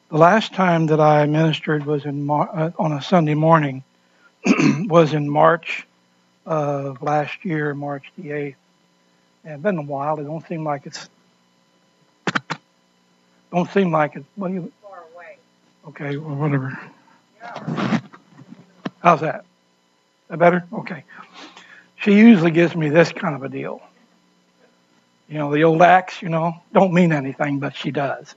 The last time that I ministered was on a Sunday morning, was in March of last year, March the 8th. And it's been a while. It don't seem like it's. What do you? Far away. Okay, or whatever. Yeah. How's that? Is that better? Okay. She usually gives me this kind of a deal. You know, the old axe, don't mean anything, but she does.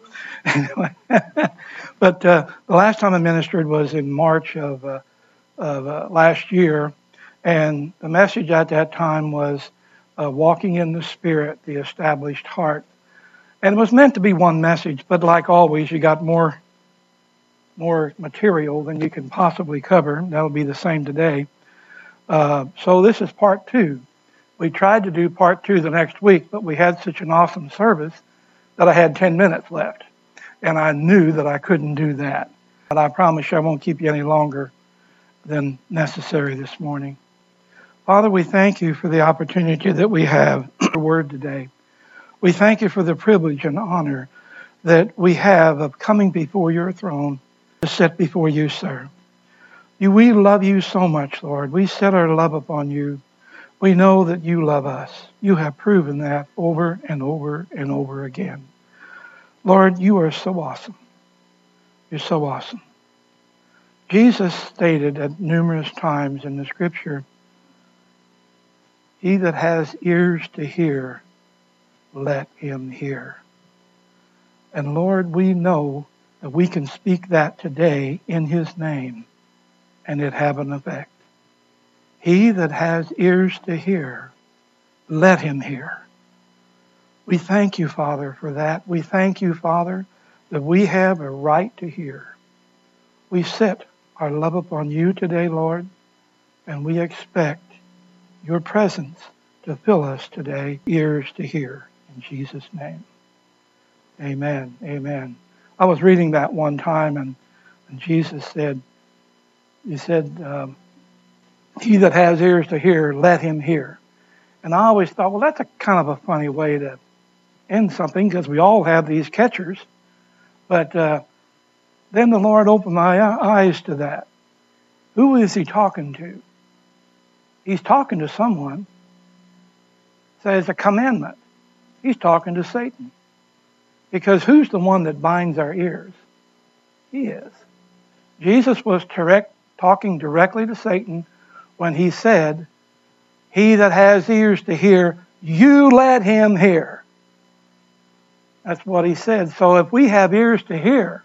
But the last time I ministered was in March of last year, and the message at that time was walking in the Spirit, the established heart. And it was meant to be one message, but like always, you got more material than you can possibly cover. That'll be the same today. So this is part 2. We tried to do part 2 the next week, but we had such an awesome service that I had 10 minutes left. And I knew that I couldn't do that. But I promise you I won't keep you any longer than necessary this morning. Father, we thank you for the opportunity that we have the word today. We thank you for the privilege and honor that we have of coming before your throne to sit before you, sir. We love you so much, Lord. We set our love upon you. We know that you love us. You have proven that over and over and over again. Lord, you are so awesome. You're so awesome. Jesus stated at numerous times in the scripture, he that has ears to hear, let him hear. And Lord, we know that we can speak that today in his name and it have an effect. He that has ears to hear, let him hear. We thank you, Father, for that. We thank you, Father, that we have a right to hear. We set our love upon you today, Lord, and we expect your presence to fill us today, ears to hear. In Jesus' name. Amen. Amen. I was reading that one time, and Jesus said, he that has ears to hear, let him hear. And I always thought, well, that's a kind of a funny way to end something, because we all have these catchers. But then the Lord opened my eyes to that. Who is he talking to? He's talking to someone. So it's a commandment. He's talking to Satan. Because who's the one that binds our ears? He is. Jesus was talking directly to Satan when he said, he that has ears to hear, you let him hear. That's what he said. So if we have ears to hear,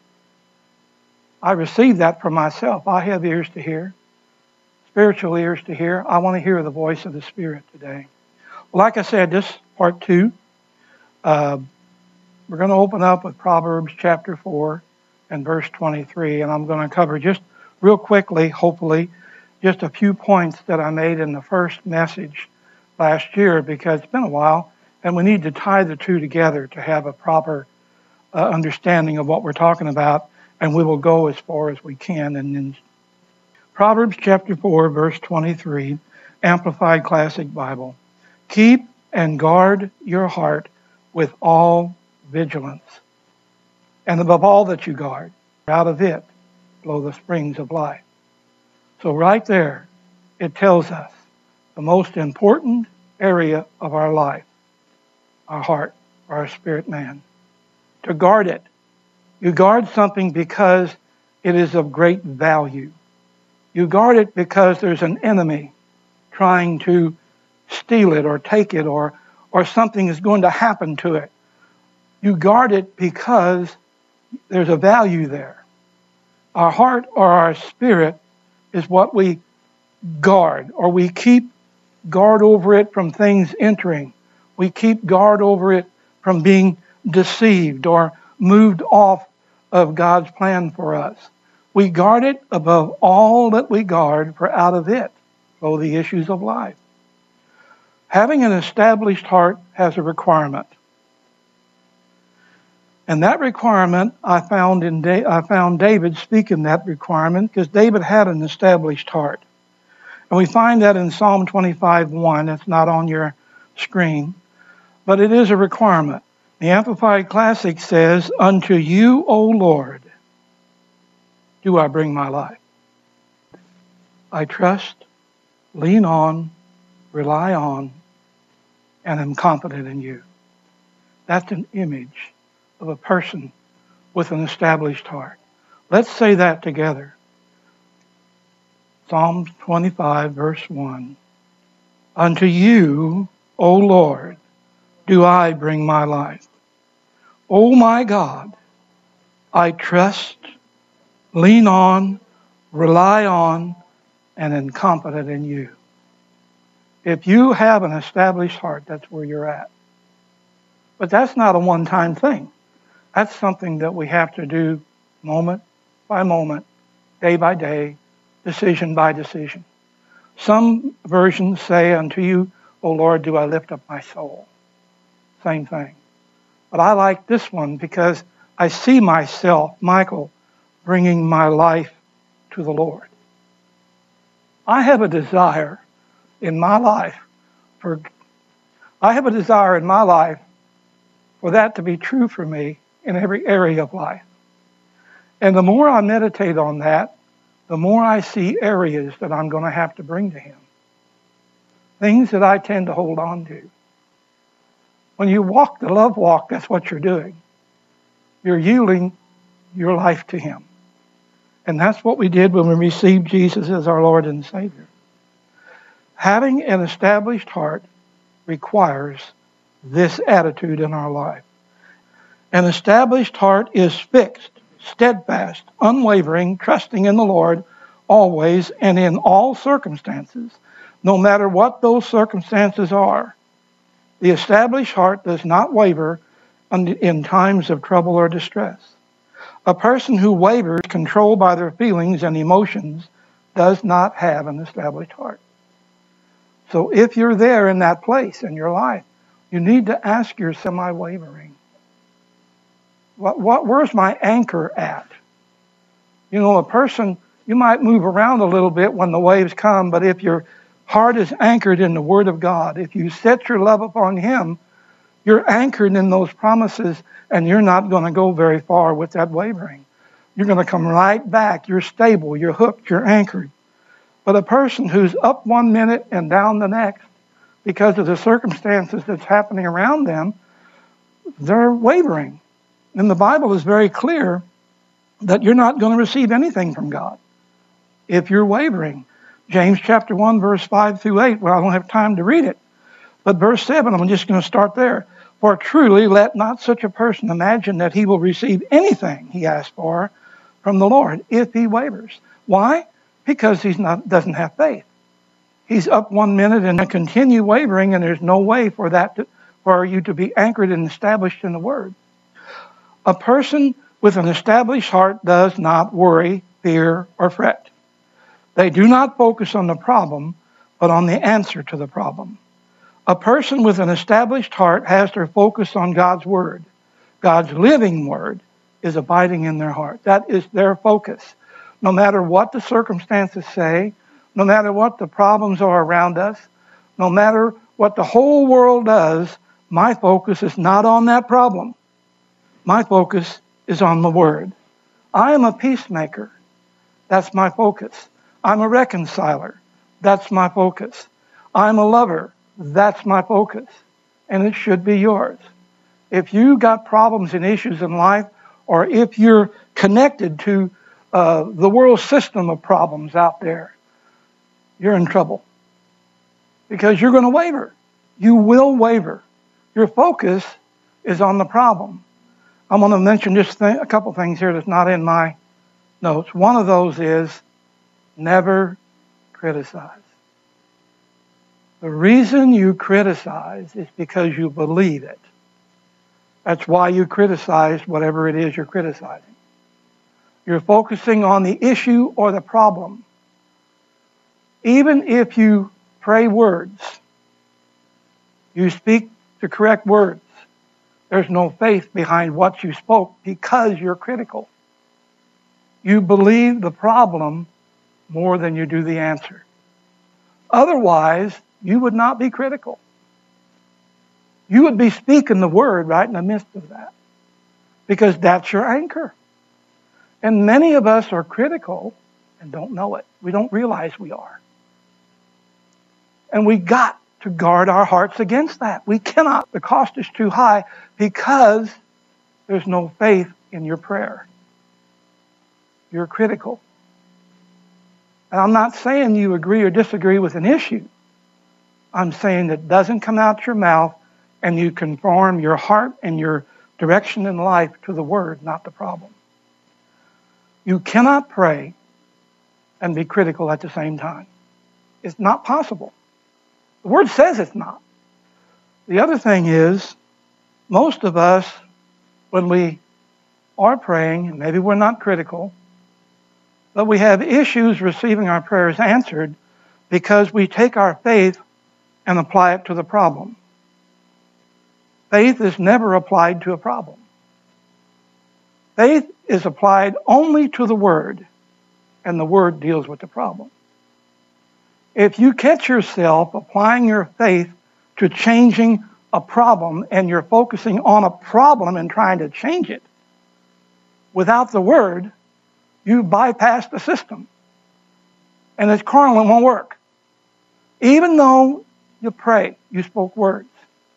I receive that for myself. I have ears to hear, spiritual ears to hear. I want to hear the voice of the Spirit today. Well, like I said, this part 2, we're going to open up with Proverbs chapter 4 and verse 23, and I'm going to cover just real quickly, hopefully, just a few points that I made in the first message last year, because it's been a while, and we need to tie the two together to have a proper understanding of what we're talking about, and we will go as far as we can. And in Proverbs chapter 4, verse 23, Amplified Classic Bible, keep and guard your heart with all vigilance, and above all that you guard, out of it flow the springs of life. So right there, it tells us the most important area of our life, our heart, our spirit man, to guard it. You guard something because it is of great value. You guard it because there's an enemy trying to steal it or take it, or something is going to happen to it. You guard it because there's a value there. Our heart or our spirit is what we guard, or we keep guard over it from things entering. We keep guard over it from being deceived or moved off of God's plan for us. We guard it above all that we guard, for out of it flow the issues of life. Having an established heart has a requirement. And that requirement, I found David speaking that requirement, because David had an established heart. And we find that in Psalm 25:1. It's not on your screen, but it is a requirement. The Amplified Classic says, unto you, O Lord, do I bring my life? I trust, lean on, rely on, and am confident in you. That's an image of a person with an established heart. Let's say that together. Psalm 25, verse 1. Unto you, O Lord, do I bring my life. O my God, I trust, lean on, rely on, and am confident in you. If you have an established heart, that's where you're at. But that's not a one-time thing. That's something that we have to do moment by moment, day by day, decision by decision. Some versions say, unto you, O Lord, do I lift up my soul. Same thing. But I like this one because I see myself, Michael, bringing my life to the Lord. I have a desire in my life for that to be true for me in every area of life. And the more I meditate on that, the more I see areas that I'm going to have to bring to Him. Things that I tend to hold on to. When you walk the love walk, that's what you're doing. You're yielding your life to Him. And that's what we did when we received Jesus as our Lord and Savior. Having an established heart requires this attitude in our life. An established heart is fixed, steadfast, unwavering, trusting in the Lord always and in all circumstances, no matter what those circumstances are. The established heart does not waver in times of trouble or distress. A person who wavers, controlled by their feelings and emotions, does not have an established heart. So if you're there in that place in your life, you need to ask yourself, am I wavering? Where's my anchor at? You know, a person, you might move around a little bit when the waves come, but if your heart is anchored in the Word of God, if you set your love upon Him, you're anchored in those promises, and you're not going to go very far with that wavering. You're going to come right back. You're stable. You're hooked. You're anchored. But a person who's up one minute and down the next because of the circumstances that's happening around them, they're wavering. And the Bible is very clear that you're not going to receive anything from God if you're wavering. James chapter 1, verse 5 through 8. Well, I don't have time to read it. But verse 7, I'm just going to start there. For truly let not such a person imagine that he will receive anything he asks for from the Lord if he wavers. Why? Because he doesn't have faith. He's up one minute and continue wavering, and there's no way for you to be anchored and established in the Word. A person with an established heart does not worry, fear, or fret. They do not focus on the problem, but on the answer to the problem. A person with an established heart has their focus on God's Word. God's living Word is abiding in their heart. That is their focus. No matter what the circumstances say, no matter what the problems are around us, no matter what the whole world does, my focus is not on that problem. My focus is on the Word. I am a peacemaker. That's my focus. I'm a reconciler. That's my focus. I'm a lover. That's my focus. And it should be yours. If you got problems and issues in life, or if you're connected to the world system of problems out there, you're in trouble. Because you're going to waver. You will waver. Your focus is on the problem. I'm going to mention just a couple things here that's not in my notes. One of those is never criticize. The reason you criticize is because you believe it. That's why you criticize whatever it is you're criticizing. You're focusing on the issue or the problem. Even if you pray words, you speak the correct words, there's no faith behind what you spoke because you're critical. You believe the problem more than you do the answer. Otherwise, you would not be critical. You would be speaking the Word right in the midst of that. Because that's your anchor. And many of us are critical and don't know it. We don't realize we are. And we got to guard our hearts against that. We cannot. The cost is too high because there's no faith in your prayer. You're critical. And I'm not saying you agree or disagree with an issue. I'm saying that doesn't come out your mouth and you conform your heart and your direction in life to the Word, not the problem. You cannot pray and be critical at the same time. It's not possible. The Word says it's not. The other thing is, most of us, when we are praying, maybe we're not critical, but we have issues receiving our prayers answered because we take our faith and apply it to the problem. Faith is never applied to a problem. Faith is applied only to the Word, and the Word deals with the problem. If you catch yourself applying your faith to changing a problem and you're focusing on a problem and trying to change it without the Word, you bypass the system. And it's carnal and won't work. Even though you pray, you spoke words.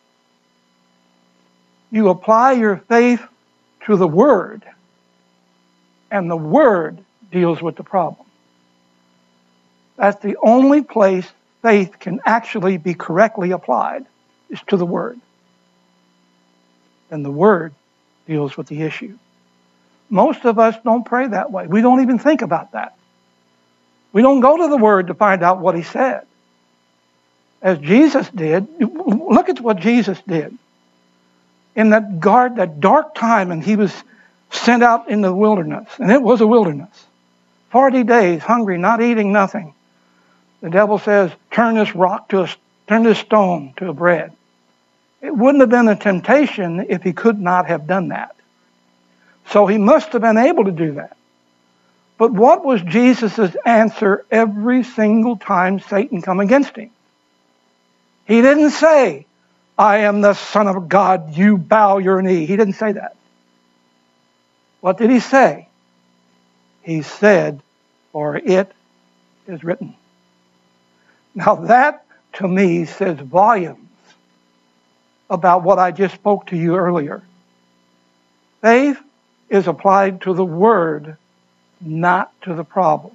You apply your faith to the Word, and the Word deals with the problem. That's the only place faith can actually be correctly applied, is to the Word. And the Word deals with the issue. Most of us don't pray that way. We don't even think about that. We don't go to the Word to find out what He said. As Jesus did, look at what Jesus did. In that dark time, and He was sent out in the wilderness, and it was a wilderness. 40 days, hungry, not eating nothing. The devil says, turn this stone to a bread. It wouldn't have been a temptation if He could not have done that. So He must have been able to do that. But what was Jesus' answer every single time Satan come against Him? He didn't say, I am the Son of God, you bow your knee. He didn't say that. What did He say? He said, for it is written. Now that, to me, says volumes about what I just spoke to you earlier. Faith is applied to the Word, not to the problem.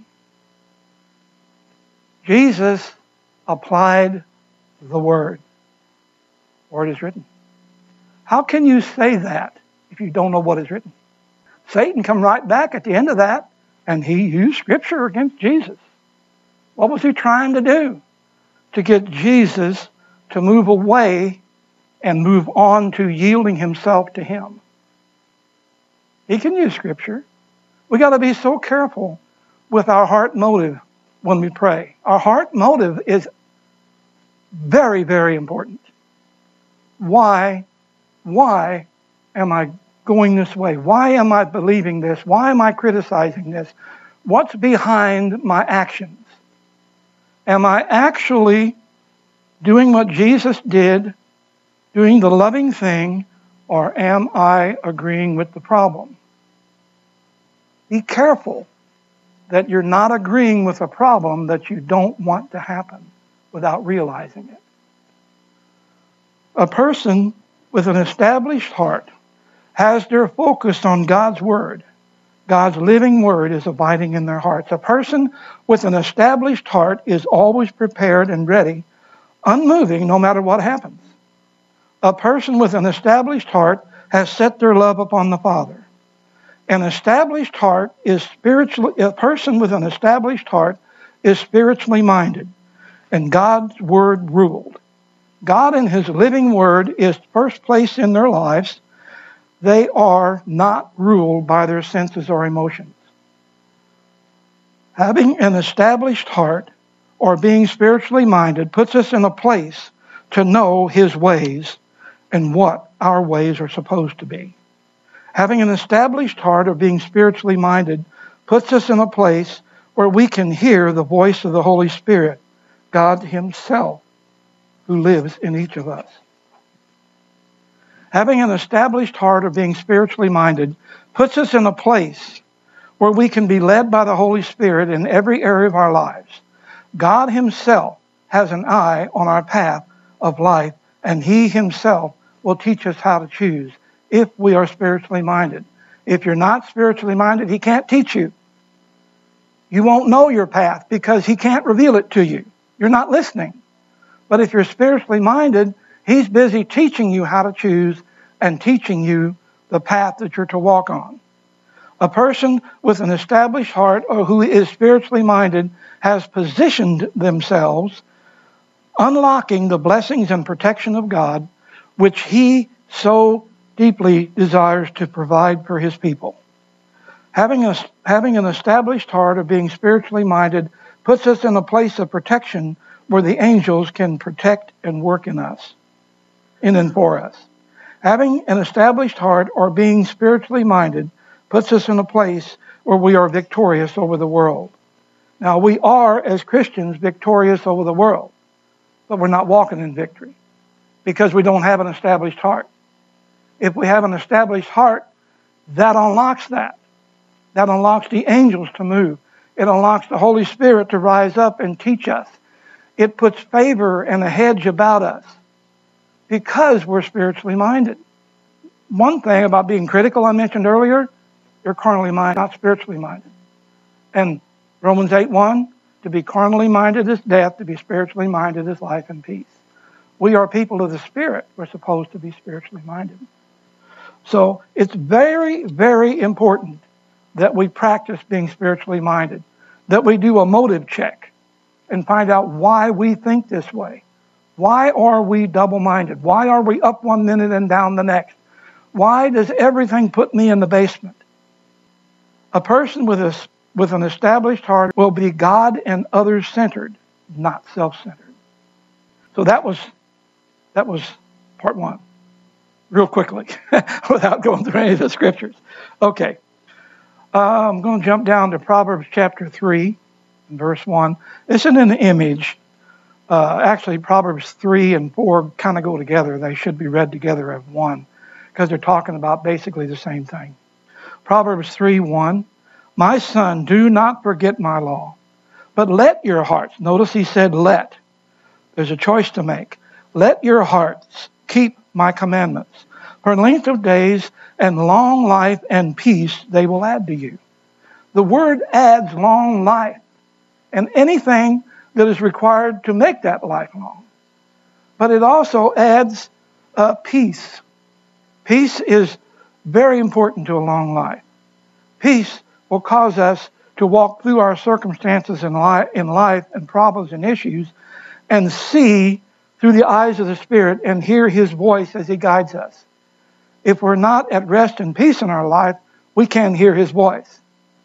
Jesus applied the Word. Word is written. How can you say that if you don't know what is written? Satan come right back at the end of that, and he used Scripture against Jesus. What was he trying to do? To get Jesus to move away and move on to yielding himself to Him. He can use Scripture. We got to be so careful with our heart motive when we pray. Our heart motive is very, very important. Why am I going this way? Why am I believing this? Why am I criticizing this? What's behind my actions? Am I actually doing what Jesus did, doing the loving thing, or am I agreeing with the problem? Be careful that you're not agreeing with a problem that you don't want to happen without realizing it. A person with an established heart has their focus on God's Word. God's living Word is abiding in their hearts. A person with an established heart is always prepared and ready, unmoving no matter what happens. A person with an established heart has set their love upon the Father. An established heart is a person with an established heart is spiritually minded, and God's Word ruled. God in His living Word is first place in their lives. They are not ruled by their senses or emotions. Having an established heart or being spiritually minded puts us in a place to know His ways and what our ways are supposed to be. Having an established heart or being spiritually minded puts us in a place where we can hear the voice of the Holy Spirit, God Himself, who lives in each of us. Having an established heart or being spiritually minded puts us in a place where we can be led by the Holy Spirit in every area of our lives. God himself has an eye on our path of life, and he himself will teach us how to choose if we are spiritually minded. If you're not spiritually minded, he can't teach you. You won't know your path because he can't reveal it to you. You're not listening. But if you're spiritually minded, he's busy teaching you how to choose and teaching you the path that you're to walk on. A person with an established heart or who is spiritually minded has positioned themselves, unlocking the blessings and protection of God, which he so deeply desires to provide for his people. Having an established heart of being spiritually minded puts us in a place of protection where the angels can protect and work in us, in and for us. Having an established heart or being spiritually minded puts us in a place where we are victorious over the world. Now, we are, as Christians, victorious over the world, but we're not walking in victory because we don't have an established heart. If we have an established heart, that unlocks that. That unlocks the angels to move. It unlocks the Holy Spirit to rise up and teach us. It puts favor and a hedge about us because we're spiritually minded. One thing about being critical I mentioned earlier, you're carnally minded, not spiritually minded. And Romans 8:1, to be carnally minded is death, to be spiritually minded is life and peace. We are people of the Spirit. We're supposed to be spiritually minded. So it's very, very important that we practice being spiritually minded, that we do a motive check and find out why we think this way. Why are we double-minded? Why are we up one minute and down the next? Why does everything put me in the basement? A person with an established heart will be God and others-centered, not self-centered. So that was part one. Real quickly, without going through any of the scriptures. Okay. I'm going to jump down to Proverbs chapter 3, verse 1. This is an image. Actually, Proverbs 3 and 4 kind of go together. They should be read together as one because they're talking about basically the same thing. Proverbs 3:1. My son, do not forget my law, but let your hearts, notice he said let. There's a choice to make. Let your hearts keep my commandments. For length of days and long life and peace they will add to you. The word adds long life and anything that is required to make that life long. But it also adds peace. Peace is very important to a long life. Peace will cause us to walk through our circumstances in life and problems and issues and see through the eyes of the Spirit and hear his voice as he guides us. If we're not at rest and peace in our life, we can't hear his voice.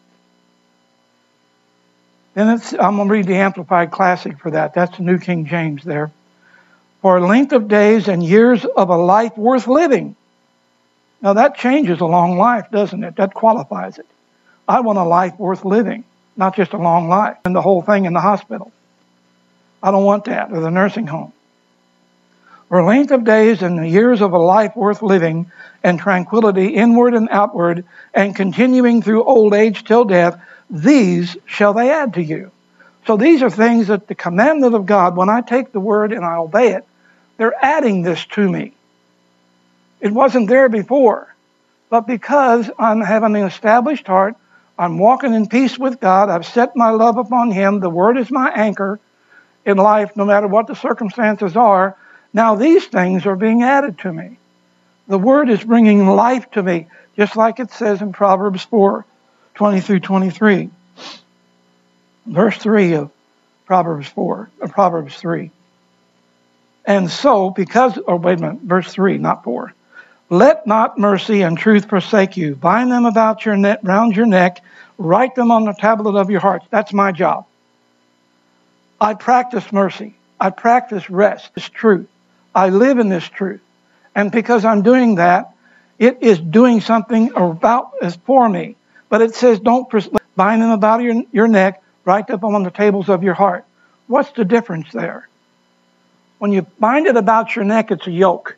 Then I'm going to read the Amplified Classic for that. That's the New King James there. For length of days and years of a life worth living. Now that changes a long life, doesn't it? That qualifies it. I want a life worth living, not just a long life and the whole thing in the hospital. I don't want that, or the nursing home. For length of days and the years of a life worth living and tranquility inward and outward and continuing through old age till death, these shall they add to you. So these are things that the commandment of God, when I take the word and I obey it, they're adding this to me. It wasn't there before, but because I'm having an established heart, I'm walking in peace with God, I've set my love upon him, the word is my anchor in life no matter what the circumstances are. Now these things are being added to me. The word is bringing life to me, just like it says in Proverbs 4:20 through 23. Verse 3 of Proverbs 3. And so, verse 3, not 4. Let not mercy and truth forsake you. Bind them about your neck, round your neck. Write them on the tablet of your hearts. That's my job. I practice mercy. I practice rest. It's truth. I live in this truth. And because I'm doing that, it is doing something for me. But it says, don't bind them about your neck, write them on the tables of your heart. What's the difference there? When you bind it about your neck, it's a yoke.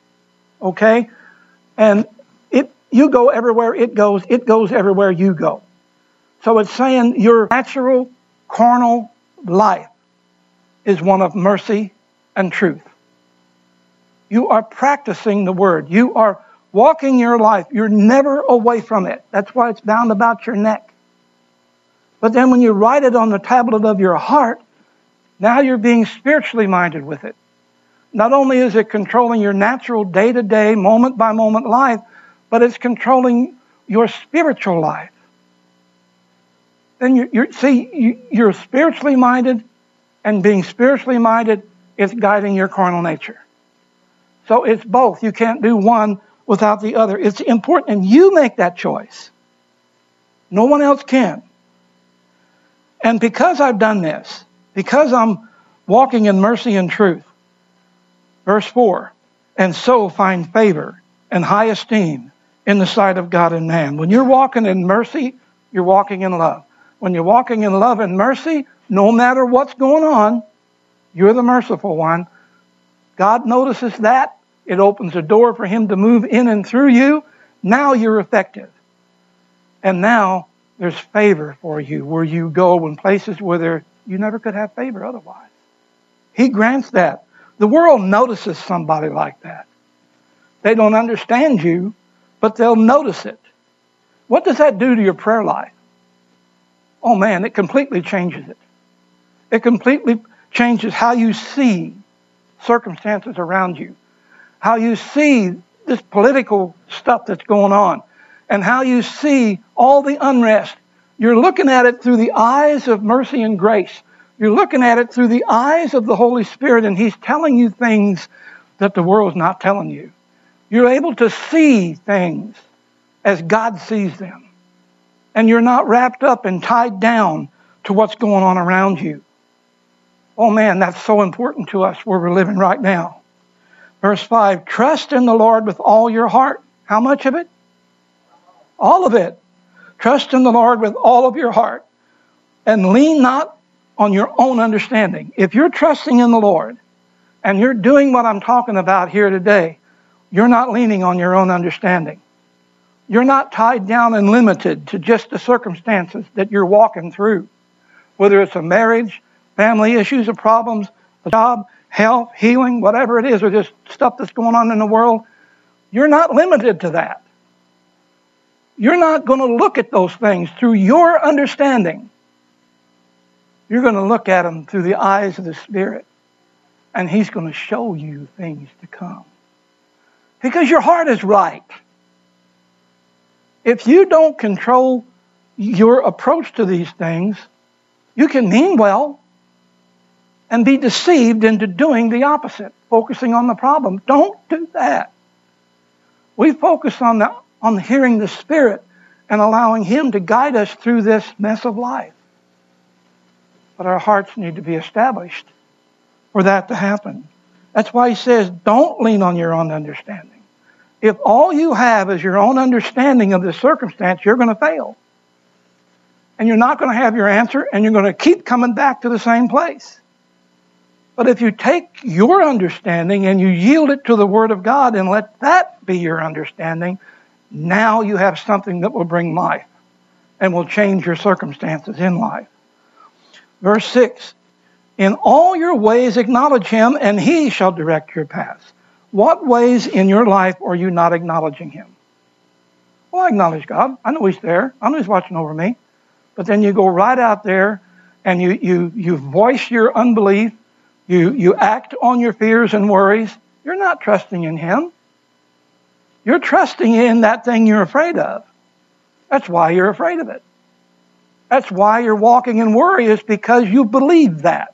Okay? And you go everywhere it goes everywhere you go. So it's saying your natural, carnal life is one of mercy and truth. You are practicing the Word. You are walking your life. You're never away from it. That's why it's bound about your neck. But then when you write it on the tablet of your heart, now you're being spiritually minded with it. Not only is it controlling your natural day-to-day, moment-by-moment life, but it's controlling your spiritual life. Then you're spiritually minded, and being spiritually minded is guiding your carnal nature. So it's both. You can't do one without the other. It's important, and you make that choice. No one else can. And because I've done this, because I'm walking in mercy and truth, verse 4, and so find favor and high esteem in the sight of God and man. When you're walking in mercy, you're walking in love. When you're walking in love and mercy, no matter what's going on, you're the merciful one. God notices that. It opens a door for Him to move in and through you. Now you're effective. And now there's favor for you where you go in places where you never could have favor otherwise. He grants that. The world notices somebody like that. They don't understand you, but they'll notice it. What does that do to your prayer life? Oh man, it completely changes it. It completely changes how you see circumstances around you, how you see this political stuff that's going on, and how you see all the unrest. You're looking at it through the eyes of mercy and grace. You're looking at it through the eyes of the Holy Spirit, and He's telling you things that the world's not telling you. You're able to see things as God sees them. And you're not wrapped up and tied down to what's going on around you. Oh man, that's so important to us where we're living right now. Verse 5, trust in the Lord with all your heart. How much of it? All of it. Trust in the Lord with all of your heart. And lean not on your own understanding. If you're trusting in the Lord and you're doing what I'm talking about here today, you're not leaning on your own understanding. You're not tied down and limited to just the circumstances that you're walking through. Whether it's a marriage, family issues or problems, a job, health, healing, whatever it is, or just stuff that's going on in the world, you're not limited to that. You're not going to look at those things through your understanding. You're going to look at them through the eyes of the Spirit. And He's going to show you things to come. Because your heart is right. If you don't control your approach to these things, you can mean well and be deceived into doing the opposite, focusing on the problem. Don't do that. We focus on hearing the Spirit and allowing Him to guide us through this mess of life. But our hearts need to be established for that to happen. That's why He says, don't lean on your own understanding. If all you have is your own understanding of the circumstance, you're going to fail. And you're not going to have your answer, and you're going to keep coming back to the same place. But if you take your understanding and you yield it to the Word of God and let that be your understanding, now you have something that will bring life and will change your circumstances in life. Verse 6, in all your ways acknowledge Him, and He shall direct your paths. What ways in your life are you not acknowledging Him? Well, I acknowledge God. I know He's there. I know He's watching over me. But then you go right out there and you voice your unbelief. You act on your fears and worries. You're not trusting in Him. You're trusting in that thing you're afraid of. That's why you're afraid of it. That's why you're walking in worry, is because you believe that.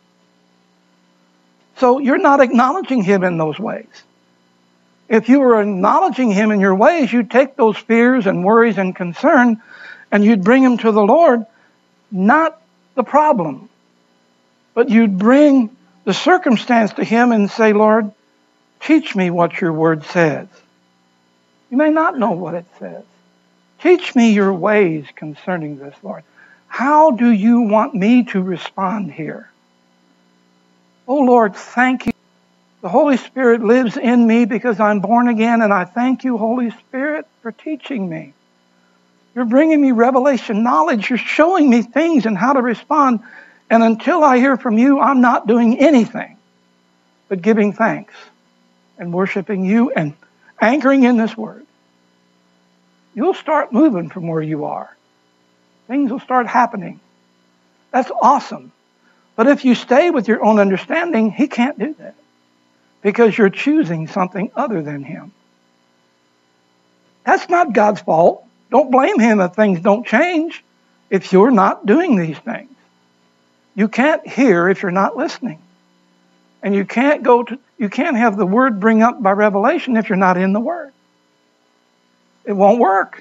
So you're not acknowledging Him in those ways. If you were acknowledging Him in your ways, you'd take those fears and worries and concern and you'd bring them to the Lord, not the problem, but you'd bring the circumstance to Him and say, Lord, teach me what your Word says. You may not know what it says. Teach me your ways concerning this, Lord. How do you want me to respond here? Oh, Lord, thank you. The Holy Spirit lives in me because I'm born again, and I thank you, Holy Spirit, for teaching me. You're bringing me revelation knowledge. You're showing me things and how to respond. And until I hear from you, I'm not doing anything but giving thanks and worshiping you and anchoring in this word. You'll start moving from where you are. Things will start happening. That's awesome. But if you stay with your own understanding, he can't do that because you're choosing something other than him. That's not God's fault. Don't blame him if things don't change if you're not doing these things. You can't hear if you're not listening. And you can't have the word bring up by revelation if you're not in the word. It won't work.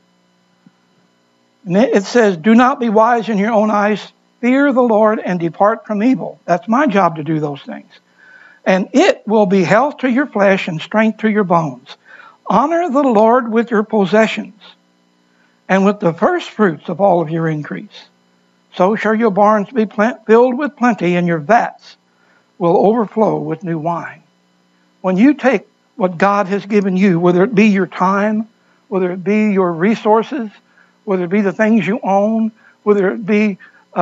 And it says, do not be wise in your own eyes. Fear the Lord and depart from evil. That's my job to do those things. And it will be health to your flesh and strength to your bones. Honor the Lord with your possessions and with the first fruits of all of your increase. So shall your barns be filled with plenty, and your vats will overflow with new wine. When you take what God has given you, whether it be your time, whether it be your resources, whether it be the things you own, whether it be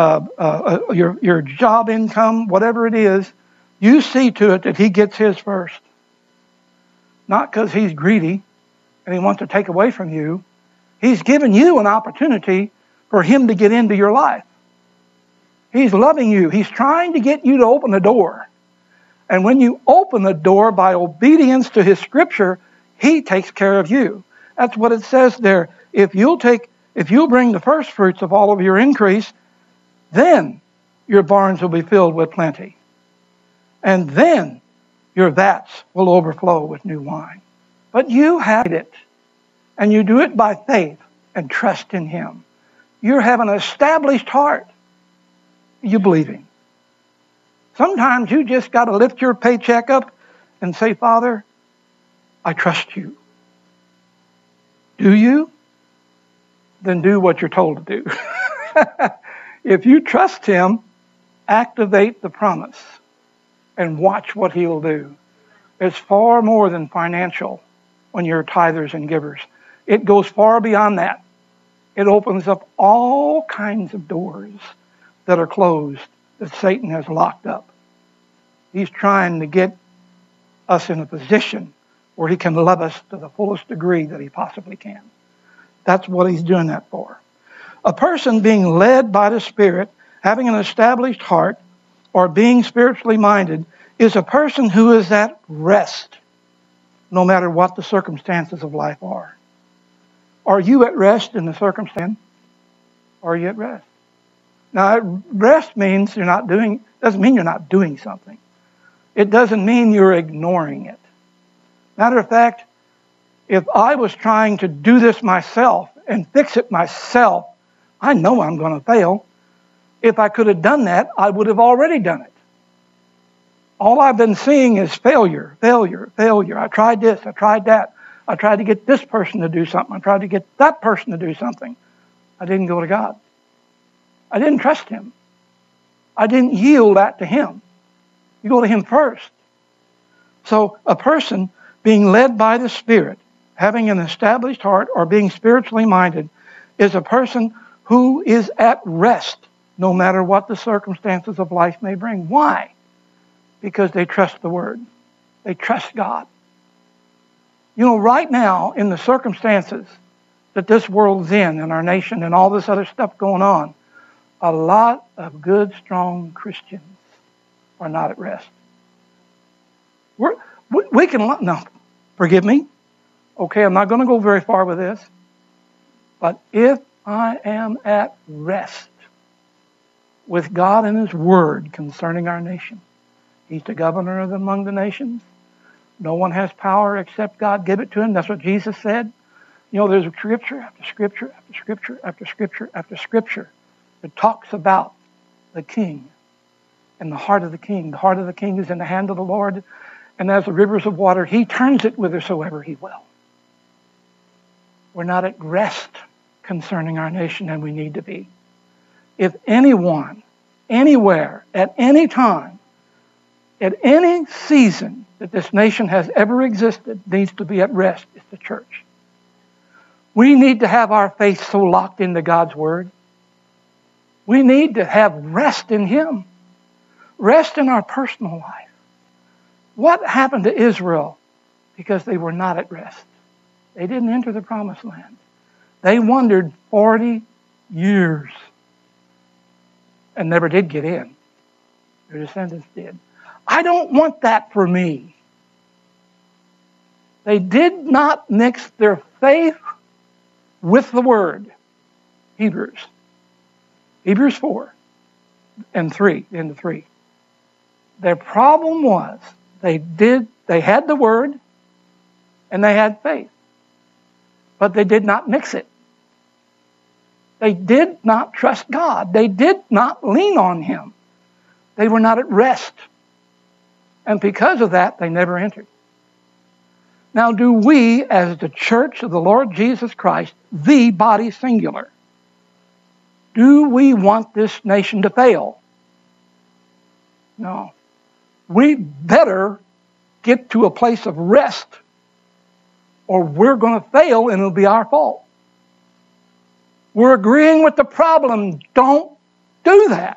your job income, whatever it is, you see to it that he gets his first. Not because he's greedy and he wants to take away from you. He's given you an opportunity for him to get into your life. He's loving you. He's trying to get you to open the door. And when you open the door by obedience to his scripture, he takes care of you. That's what it says there. If you'll bring the first fruits of all of your increase, then your barns will be filled with plenty. And then your vats will overflow with new wine. But you have it. And you do it by faith and trust in him. You have an established heart. You believe him. Sometimes you just got to lift your paycheck up and say, Father, I trust you. Do you? Then do what you're told to do. If you trust him, activate the promise and watch what he'll do. It's far more than financial when you're tithers and givers. It goes far beyond that. It opens up all kinds of doors that are closed that Satan has locked up. He's trying to get us in a position where he can love us to the fullest degree that he possibly can. That's what he's doing that for. A person being led by the Spirit, having an established heart, or being spiritually minded, is a person who is at rest, no matter what the circumstances of life are. Are you at rest in the circumstance? Are you at rest? Now, rest means doesn't mean you're not doing something. It doesn't mean you're ignoring it. Matter of fact, if I was trying to do this myself and fix it myself, I know I'm going to fail. If I could have done that, I would have already done it. All I've been seeing is failure, failure, failure. I tried this, I tried that. I tried to get this person to do something. I tried to get that person to do something. I didn't go to God. I didn't trust him. I didn't yield that to him. You go to him first. So a person being led by the Spirit, having an established heart, or being spiritually minded, is a person who is at rest no matter what the circumstances of life may bring. Why? Because they trust the Word. They trust God. You know, right now, in the circumstances that this world's in, and our nation, and all this other stuff going on, a lot of good, strong Christians are not at rest. We can, no, forgive me. Okay, I'm not going to go very far with this. But if I am at rest with God and his word concerning our nation, he's the governor of among the nations. No one has power except God give it to him. That's what Jesus said. You know, there's scripture after scripture after scripture after scripture after scripture that talks about the king and the heart of the king. The heart of the king is in the hand of the Lord, and as the rivers of water, he turns it whithersoever he will. We're not at rest concerning our nation, and we need to be. If anyone, anywhere, at any time, at any season that this nation has ever existed needs to be at rest, it's the church. We need to have our faith so locked into God's Word. We need to have rest in Him. Rest in our personal life. What happened to Israel? Because they were not at rest. They didn't enter the promised land. They wandered 40 years and never did get in. Their descendants did. I don't want that for me. They did not mix their faith with the Word. Hebrews 4 and 3, into 3. Their problem was they had the Word and they had faith, but they did not mix it. They did not trust God. They did not lean on Him. They were not at rest. And because of that, they never entered. Now, do we, as the church of the Lord Jesus Christ, the body singular, do we want this nation to fail? No. We better get to a place of rest, or we're going to fail and it'll be our fault. We're agreeing with the problem. Don't do that.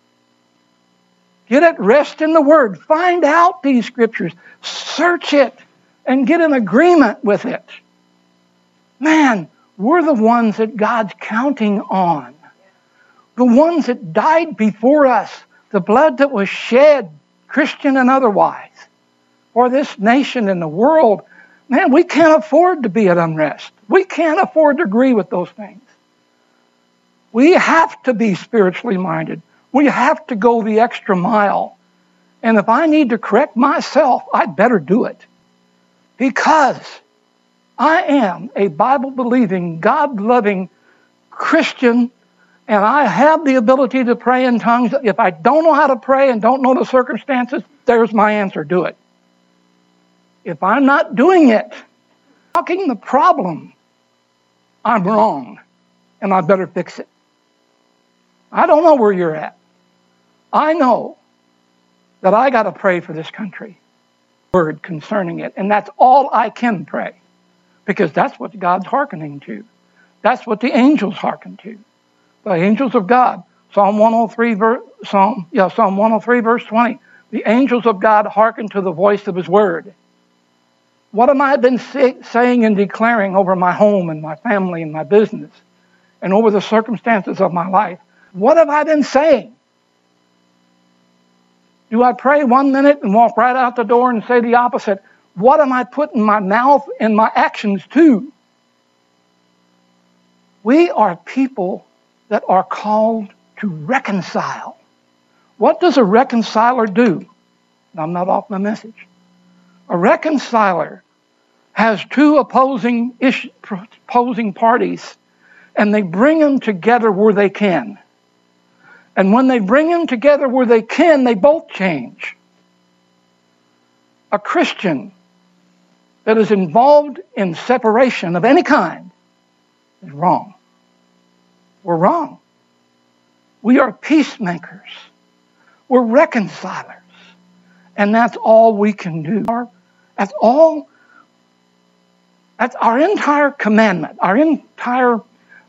Get at rest in the Word. Find out these Scriptures. Search it and get in agreement with it. Man, we're the ones that God's counting on. The ones that died before us. The blood that was shed, Christian and otherwise, for this nation and the world. Man, we can't afford to be at unrest. We can't afford to agree with those things. We have to be spiritually minded. We have to go the extra mile. And if I need to correct myself, I'd better do it. Because I am a Bible-believing, God-loving Christian, and I have the ability to pray in tongues. If I don't know how to pray and don't know the circumstances, there's my answer. Do it. If I'm not doing it, talking the problem, I'm wrong, and I better fix it. I don't know where you're at. I know that I got to pray for this country, word concerning it, and that's all I can pray, because that's what God's hearkening to. That's what the angels hearken to. The angels of God. Psalm 103, verse 20. The angels of God hearken to the voice of His word. What have I been saying and declaring over my home and my family and my business and over the circumstances of my life? What have I been saying? Do I pray 1 minute and walk right out the door and say the opposite? What am I putting my mouth and my actions to? We are people that are called to reconcile. What does a reconciler do? I'm not off my message. A reconciler has two opposing parties, and they bring them together where they can. And when they bring them together where they can, they both change. A Christian that is involved in separation of any kind is wrong. We're wrong. We are peacemakers. We're reconcilers. And that's all we can do. That's all. That's our entire commandment, our entire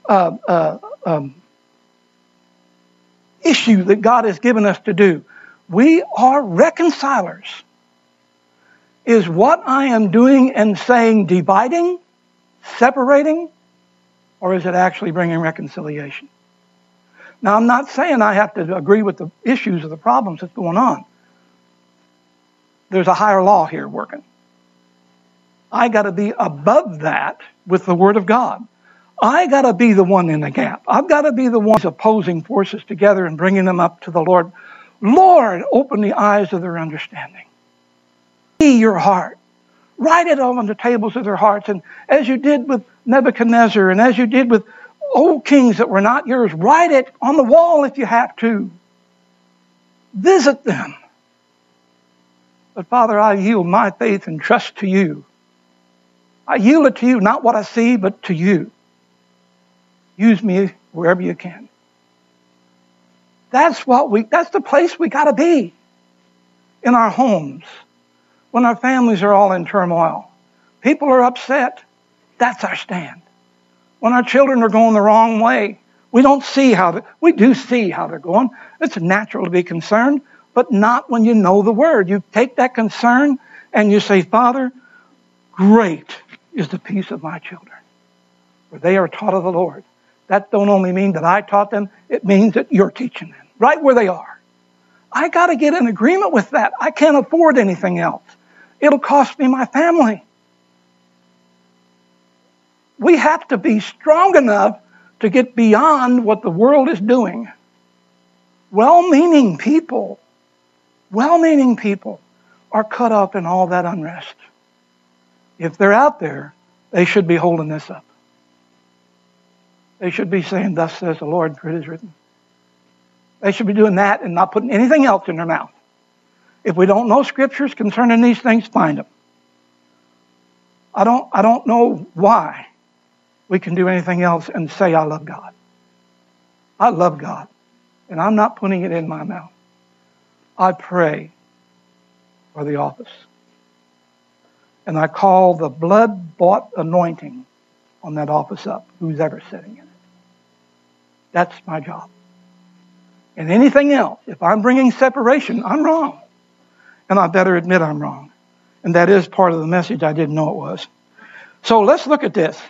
issue that God has given us to do. We are reconcilers. Is what I am doing and saying dividing, separating, or is it actually bringing reconciliation? Now, I'm not saying I have to agree with the issues or the problems that's going on. There's a higher law here working. I got to be above that with the Word of God. I got to be the one in the gap. I've got to be the one opposing forces together and bringing them up to the Lord. Lord, open the eyes of their understanding. See your heart. Write it on the tables of their hearts. And as you did with Nebuchadnezzar and as you did with old kings that were not yours, write it on the wall if you have to. Visit them. But Father, I yield my faith and trust to you. I yield it to you, not what I see, but to you. Use me wherever you can. That's the place we got to be. In our homes, when our families are all in turmoil. People are upset. That's our stand. when our children are going the wrong way. We do see how they're going. It's natural to be concerned, but not when you know the Word. You take that concern and you say, Father, great is the peace of my children, for they are taught of the Lord. That don't only mean that I taught them, it means that you're teaching them, right where they are. I got to get in agreement with that. I can't afford anything else. It'll cost me my family. We have to be strong enough to get beyond what the world is doing. Well-meaning people are caught up in all that unrest. If they're out there, they should be holding this up. They should be saying, thus says the Lord, for it is written. They should be doing that and not putting anything else in their mouth. If we don't know scriptures concerning these things, find them. I don't know why we can do anything else and say, I love God. I love God. And I'm not putting it in my mouth. I pray for the office. And I call the blood-bought anointing on that office up, who's ever sitting in it. That's my job. And anything else, if I'm bringing separation, I'm wrong. And I better admit I'm wrong. And that is part of the message I didn't know it was. So let's look at this.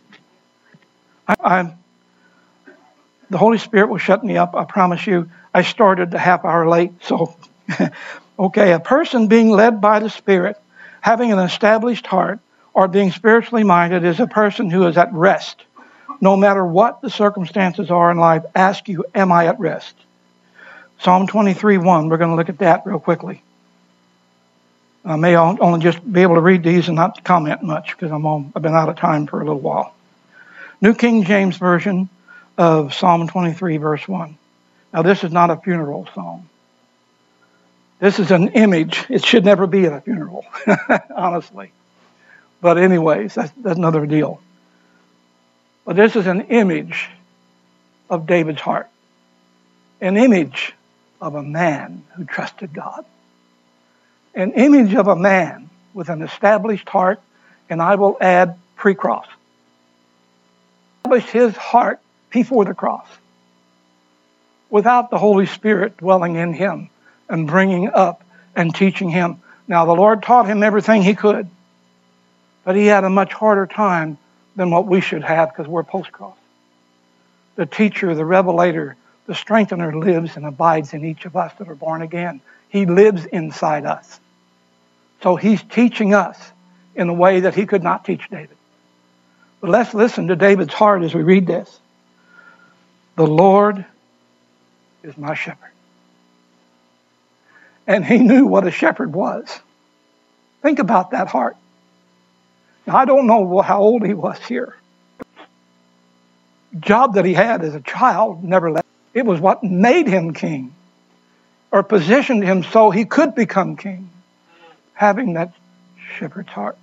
The Holy Spirit will shut me up, I promise you. I started a half hour late, so okay. A person being led by the Spirit, having an established heart, or being spiritually minded is a person who is at rest. No matter what the circumstances are in life, ask you, am I at rest? Psalm 23:1, we're going to look at that real quickly. I may only just be able to read these and not comment much because I've been out of time for a little while. New King James Version of Psalm 23, verse 1. Now, this is not a funeral song. This is an image. It should never be at a funeral, honestly. But anyways, that's another deal. But this is an image of David's heart. An image of a man who trusted God. An image of a man with an established heart, and I will add pre-cross. Established his heart before the cross. Without the Holy Spirit dwelling in him and bringing up and teaching him. Now, the Lord taught him everything he could, but he had a much harder time than what we should have because we're post-cross. The teacher, the revelator, the strengthener lives and abides in each of us that are born again. He lives inside us. So he's teaching us in a way that he could not teach David. But let's listen to David's heart as we read this. The Lord is my shepherd. And he knew what a shepherd was. Think about that heart. Now, I don't know how old he was here. The job that he had as a child never left. It was what made him king, or positioned him so he could become king, having that shepherd's heart.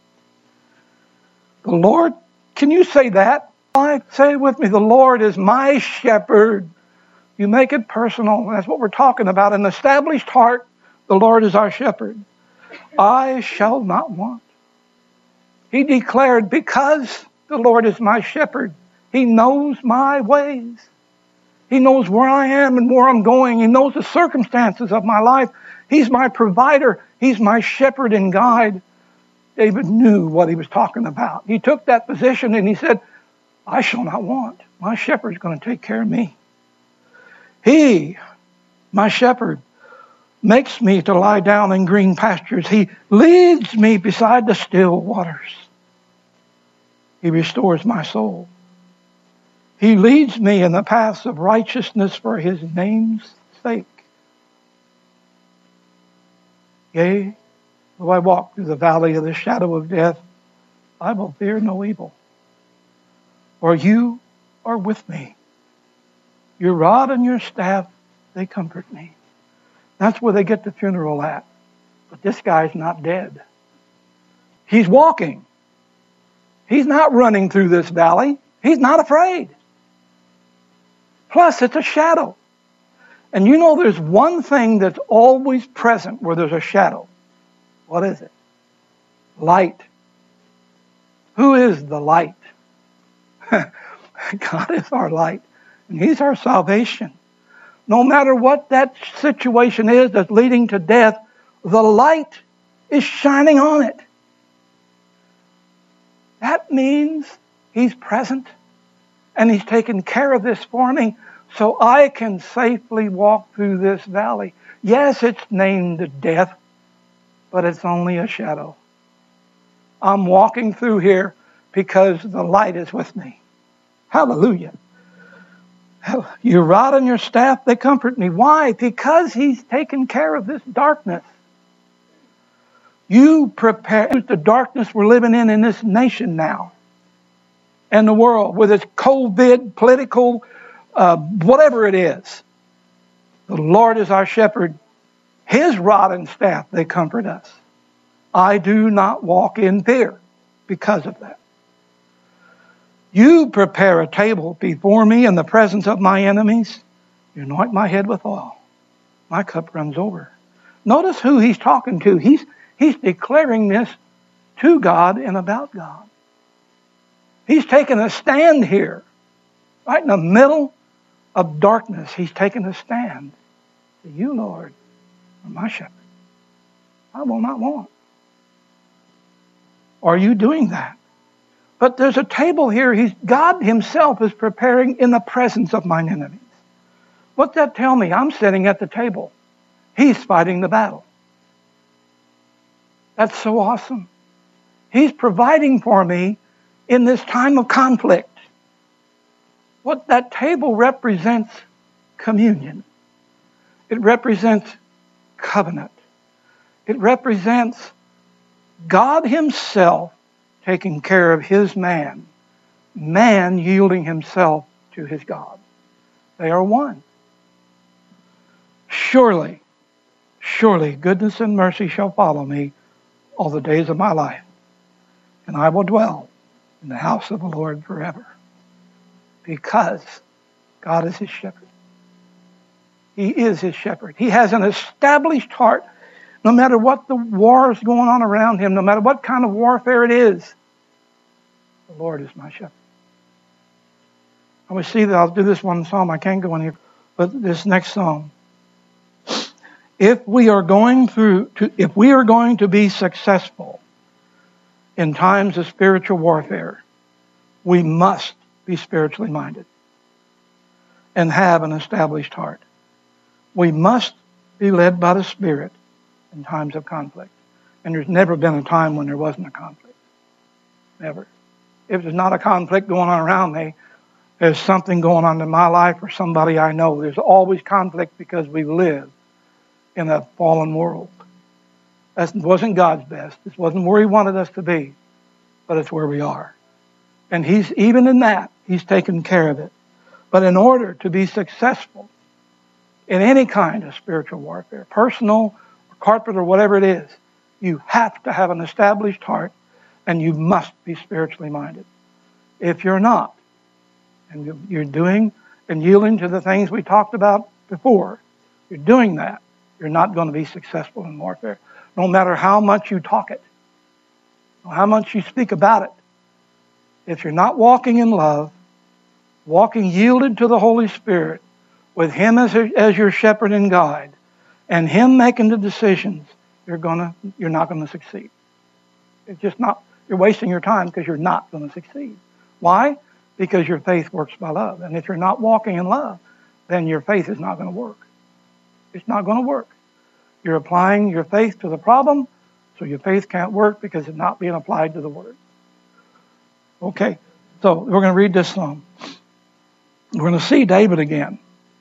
The Lord, can you say that? Say it with me, the Lord is my shepherd. You make it personal. That's what we're talking about. An established heart, the Lord is our shepherd. I shall not want. He declared, because the Lord is my shepherd, he knows my ways. He knows where I am and where I'm going. He knows the circumstances of my life. He's my provider. He's my shepherd and guide. David knew what he was talking about. He took that position and he said, I shall not want. My shepherd's going to take care of me. He, my shepherd, makes me to lie down in green pastures. He leads me beside the still waters. He restores my soul. He leads me in the paths of righteousness for his name's sake. Yea, though I walk through the valley of the shadow of death, I will fear no evil. For you are with me. Your rod and your staff, they comfort me. That's where they get the funeral at. But this guy's not dead. He's walking. He's not running through this valley. He's not afraid. Plus, it's a shadow. And you know there's one thing that's always present where there's a shadow. What is it? Light. Who is the light? God is our light, and He's our salvation. No matter what that situation is that's leading to death, the light is shining on it. That means He's present, and He's taken care of this for me, so I can safely walk through this valley. Yes, it's named death, but it's only a shadow. I'm walking through here because the light is with me. Hallelujah. Your rod and your staff, they comfort me. Why? Because He's taken care of this darkness. You prepare the darkness we're living in this nation now, and the world with its COVID, political, whatever it is. The Lord is our shepherd. His rod and staff, they comfort us. I do not walk in fear because of that. You prepare a table before me in the presence of my enemies. You anoint my head with oil. My cup runs over. Notice who He's talking to. He's declaring this to God and about God. He's taken a stand here. Right in the middle of darkness, He's taken a stand. You, Lord, are my shepherd. I will not want. Are you doing that? But there's a table here. God Himself is preparing in the presence of mine enemies. What's that tell me? I'm sitting at the table. He's fighting the battle. That's so awesome. He's providing for me in this time of conflict. What that table represents communion. It represents covenant. It represents God Himself taking care of His man. Man yielding himself to his God. They are one. Surely, goodness and mercy shall follow me all the days of my life, and I will dwell in the house of the Lord forever. Because God is His shepherd. He is His shepherd. He has an established heart. No matter what the war is going on around him, no matter what kind of warfare it is, the Lord is my shepherd. I will see that I'll do this one psalm. I can't go in here, but this next psalm. If we are going to be successful in times of spiritual warfare, we must be spiritually minded and have an established heart. We must be led by the Spirit in times of conflict. And there's never been a time when there wasn't a conflict. Never. If there's not a conflict going on around me, there's something going on in my life or somebody I know. There's always conflict because we live in a fallen world. That wasn't God's best. This wasn't where He wanted us to be, but it's where we are. And even in that, He's taken care of it. But in order to be successful in any kind of spiritual warfare, personal, or corporate, or whatever it is, you have to have an established heart, and you must be spiritually minded. If you're not, and you're doing and yielding to the things we talked about before, you're doing that, you're not going to be successful in warfare. No matter how much you talk it, or how much you speak about it. If you're not walking in love, walking yielded to the Holy Spirit, with Him as your shepherd and guide, and Him making the decisions, you're not going to succeed. It's just not. You're wasting your time because you're not going to succeed. Why? Because your faith works by love. And if you're not walking in love, then your faith is not going to work. It's not going to work. You're applying your faith to the problem, so your faith can't work because it's not being applied to the Word. Okay, so we're going to read this psalm. We're going to see David again.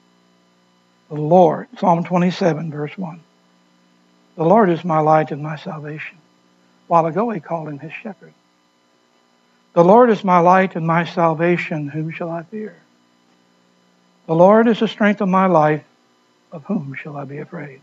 The Lord, Psalm 27, verse 1. The Lord is my light and my salvation. A while ago He called Him His shepherd. The Lord is my light and my salvation. Whom shall I fear? The Lord is the strength of my life. Of whom shall I be afraid?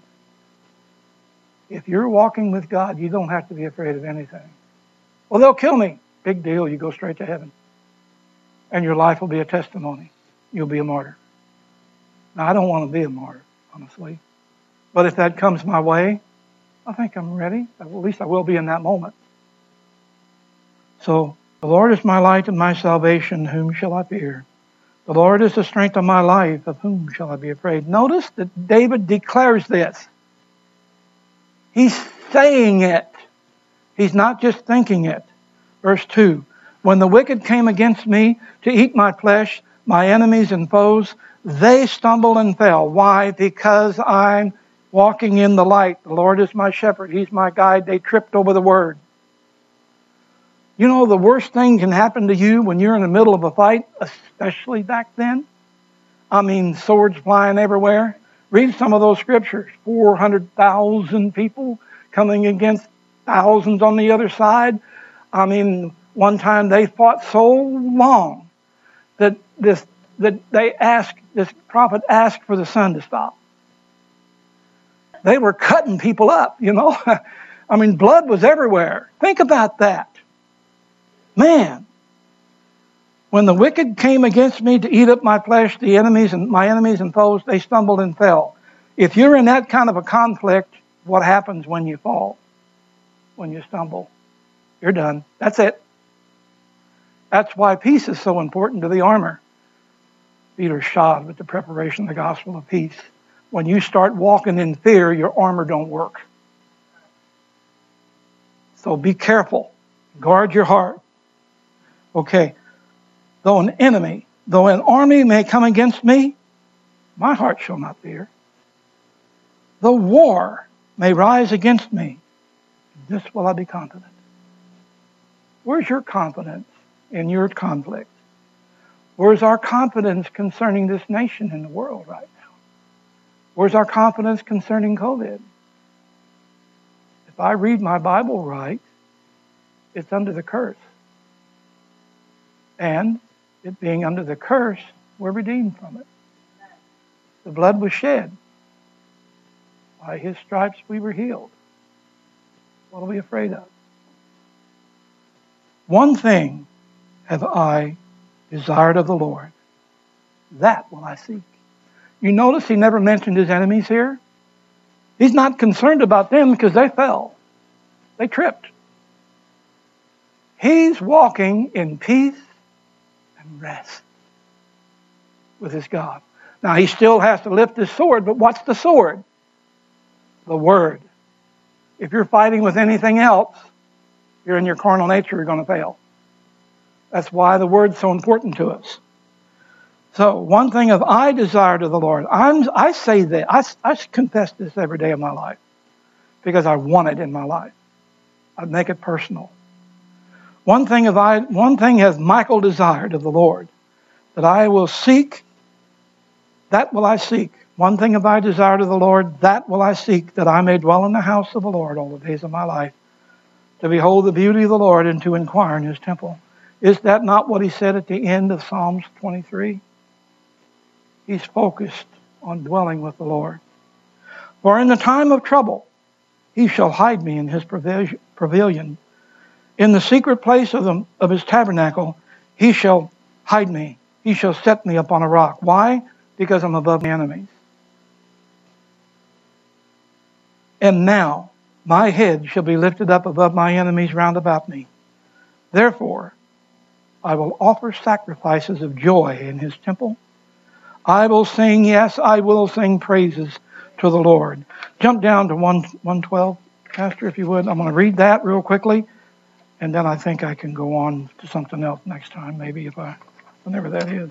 If you're walking with God, you don't have to be afraid of anything. Well, they'll kill me. Big deal. You go straight to heaven. And your life will be a testimony. You'll be a martyr. Now, I don't want to be a martyr, honestly. But if that comes my way, I think I'm ready. At least I will be in that moment. So The Lord is my light and my salvation. Whom shall I fear? The Lord is the strength of my life. Of whom shall I be afraid? Notice that David declares this. He's saying it. He's not just thinking it. Verse 2. When the wicked came against me to eat my flesh, my enemies and foes, they stumbled and fell. Why? Because I'm walking in the light. The Lord is my shepherd. He's my guide. They tripped over the word. You know, the worst thing can happen to you when you're in the middle of a fight, especially back then. I mean, swords flying everywhere. Read some of those scriptures. 400,000 people coming against thousands on the other side. I mean, one time they fought so long that this prophet asked for the sun to stop. They were cutting people up, you know. I mean, blood was everywhere. Think about that. Man, when the wicked came against me to eat up my flesh, my enemies and foes, they stumbled and fell. If you're in that kind of a conflict, what happens when you fall? When you stumble? You're done. That's it. That's why peace is so important to the armor. Feet are shod with the preparation of the gospel of peace. When you start walking in fear, your armor don't work. So be careful. Guard your heart. Okay. Though an army may come against me, my heart shall not fear. Though war may rise against me, in this will I be confident. Where's your confidence in your conflict? Where's our confidence concerning this nation and the world right now? Where's our confidence concerning COVID? If I read my Bible right, it's under the curse. And it being under the curse, we're redeemed from it. The blood was shed. By His stripes we were healed. What are we afraid of? One thing have I desired of the Lord, that will I seek. You notice He never mentioned His enemies here? He's not concerned about them because they fell. They tripped. He's walking in peace and rest with his God. Now, he still has to lift his sword, but what's the sword? The Word. If you're fighting with anything else, you're in your carnal nature, you're going to fail. That's why the Word's so important to us. So, one thing have I desired of the Lord. I say that. I confess this every day of my life because I want it in my life. I make it personal. One thing has Michael desired of the Lord, that I will seek, that will I seek. One thing have I desired of the Lord, that will I seek, that I may dwell in the house of the Lord all the days of my life, to behold the beauty of the Lord and to inquire in His temple. Is that not what he said at the end of Psalms 23? He's focused on dwelling with the Lord. For in the time of trouble, He shall hide me in His pavilion. In the secret place of His tabernacle, He shall hide me. He shall set me upon a rock. Why? Because I'm above my enemies. And now my head shall be lifted up above my enemies round about me. Therefore, I will offer sacrifices of joy in His temple. I will sing, yes, I will sing praises to the Lord. Jump down to 112, Pastor, if you would. I'm going to read that real quickly, and then I think I can go on to something else next time, maybe whenever that is.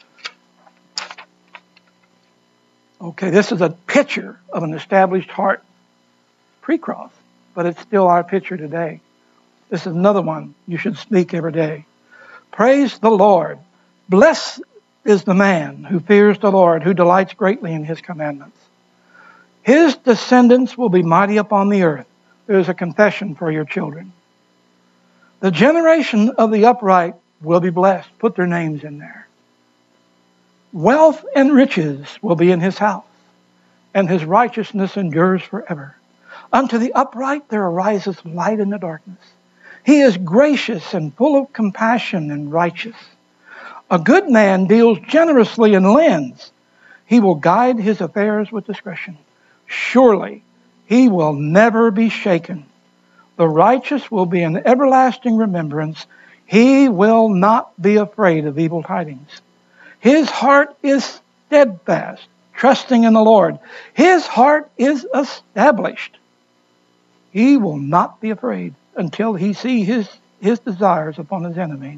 Okay, this is a picture of an established heart pre-cross, but it's still our picture today. This is another one you should speak every day. Praise the Lord. Blessed is the man who fears the Lord, who delights greatly in His commandments. His descendants will be mighty upon the earth. There's a confession for your children. The generation of the upright will be blessed. Put their names in there. Wealth and riches will be in his house, and his righteousness endures forever. Unto the upright there arises light in the darkness. He is gracious and full of compassion and righteous. A good man deals generously and lends. He will guide his affairs with discretion. Surely he will never be shaken. The righteous will be in everlasting remembrance. He will not be afraid of evil tidings. His heart is steadfast, trusting in the Lord. His heart is established. He will not be afraid until he see his desires upon his enemies.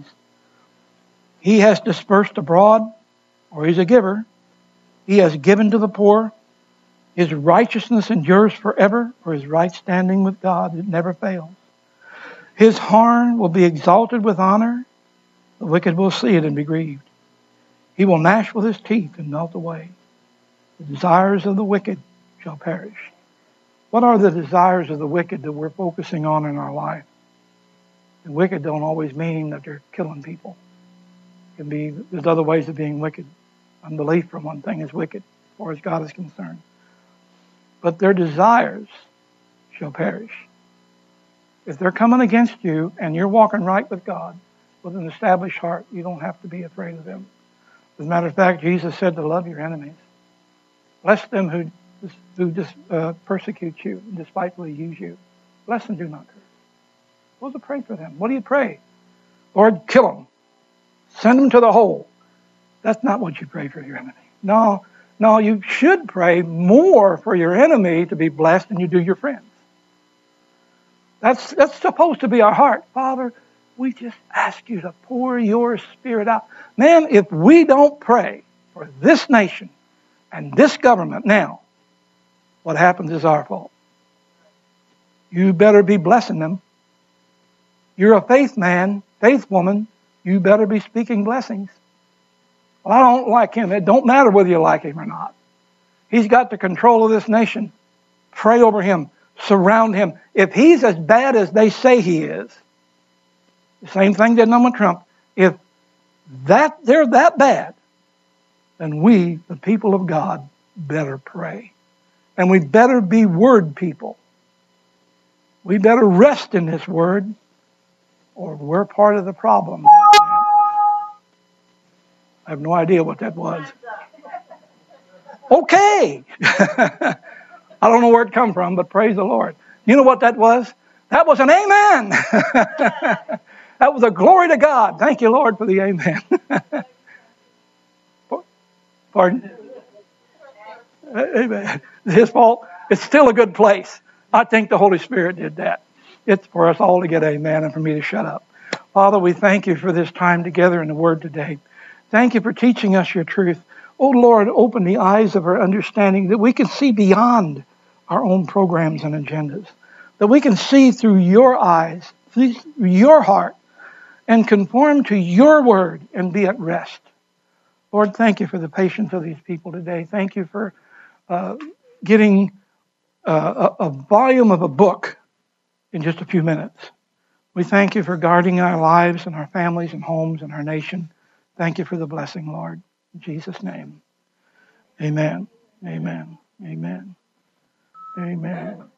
He has dispersed abroad, or he's a giver. He has given to the poor. His righteousness endures forever, for his right standing with God, it never fails. His horn will be exalted with honor. The wicked will see it and be grieved. He will gnash with his teeth and melt away. The desires of the wicked shall perish. What are the desires of the wicked that we're focusing on in our life? The wicked don't always mean that they're killing people. There's other ways of being wicked. Unbelief, for one thing, is wicked, as far as God is concerned. But their desires shall perish. If they're coming against you and you're walking right with God, with an established heart, you don't have to be afraid of them. As a matter of fact, Jesus said to love your enemies. Bless them who persecute you and despitefully use you. Bless and do not curse. What do you pray for them? What do you pray? Lord, kill them. Send them to the hole. That's not what you pray for your enemy. No, you should pray more for your enemy to be blessed than you do your friends. That's supposed to be our heart. Father, we just ask you to pour your Spirit out. Man, if we don't pray for this nation and this government now, what happens is our fault. You better be blessing them. You're a faith man, faith woman. You better be speaking blessings. Well, I don't like him. It don't matter whether you like him or not. He's got the control of this nation. Pray over him. Surround him. If he's as bad as they say he is, the same thing did with Trump. If they're that bad, then we, the people of God, better pray. And we better be word people. We better rest in this word, or we're part of the problem. I have no idea what that was. Okay. I don't know where it come from, but praise the Lord. You know what that was? That was an amen. That was a glory to God. Thank you, Lord, for the amen. Pardon? Amen. His fault. It's still a good place. I think the Holy Spirit did that. It's for us all to get amen and for me to shut up. Father, we thank you for this time together in the Word today. Thank you for teaching us your truth. Oh, Lord, open the eyes of our understanding that we can see beyond our own programs and agendas, that we can see through your eyes, through your heart, and conform to your word and be at rest. Lord, thank you for the patience of these people today. Thank you for getting a volume of a book in just a few minutes. We thank you for guarding our lives and our families and homes and our nation. Thank you for the blessing, Lord. In Jesus' name. Amen. Amen. Amen. Amen.